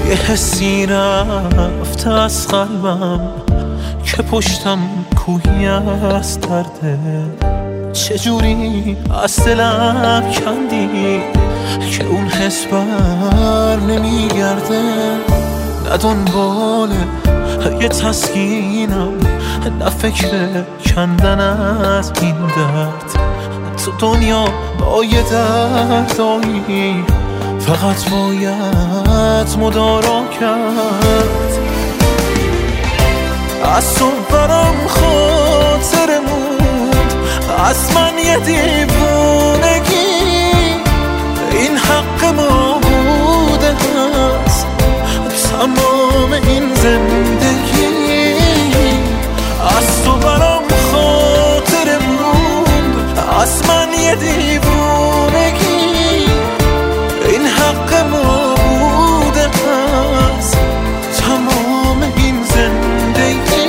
یه حسی رفته از قلبم که پشتم کوهی از درده. چجوری از دلم کندی که اون حس بر نمیگرده. نه دنبال یه تسکینم، نه فکر کندن از این درد. تو دنیا با یه دردایی فقط باید مدارا کرد. از تو برام خاطر موند، از من یه دیوونگی. این حق ما بوده هست تمام این زندگی. از تو برام خاطر موند، از من یه دیوونگی. این حق ما بوده هست تمام این زندگی.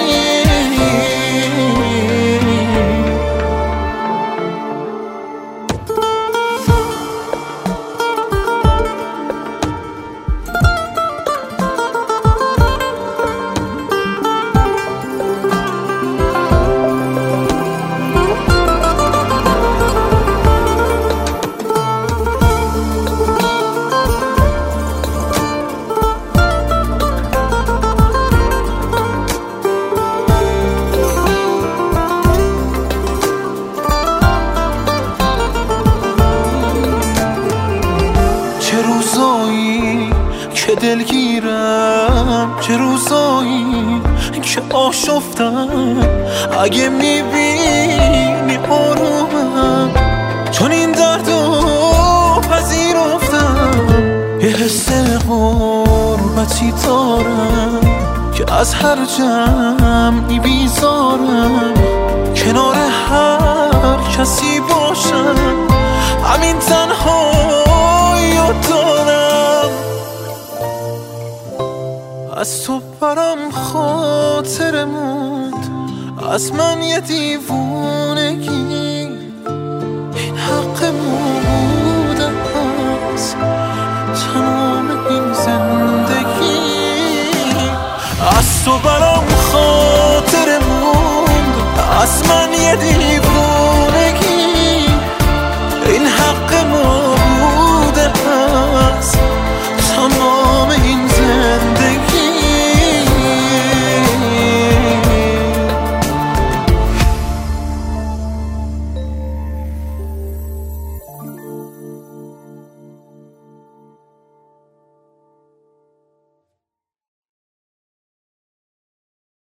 چه روزایی که دلگیرم، چه روزایی که آشفتم. اگه میبینی آرومم، چون این دردو پذیرفتم. یه حس غربتی دارم که از هر جمعی بیزارم. کنار هر کسی باشم، همین تنهایی رو دارم. از تو برام خاطر موند، از من یه دیوونگی. این حق ما بوده هست تمام این زندگی. از تو برام خاطر موند، از من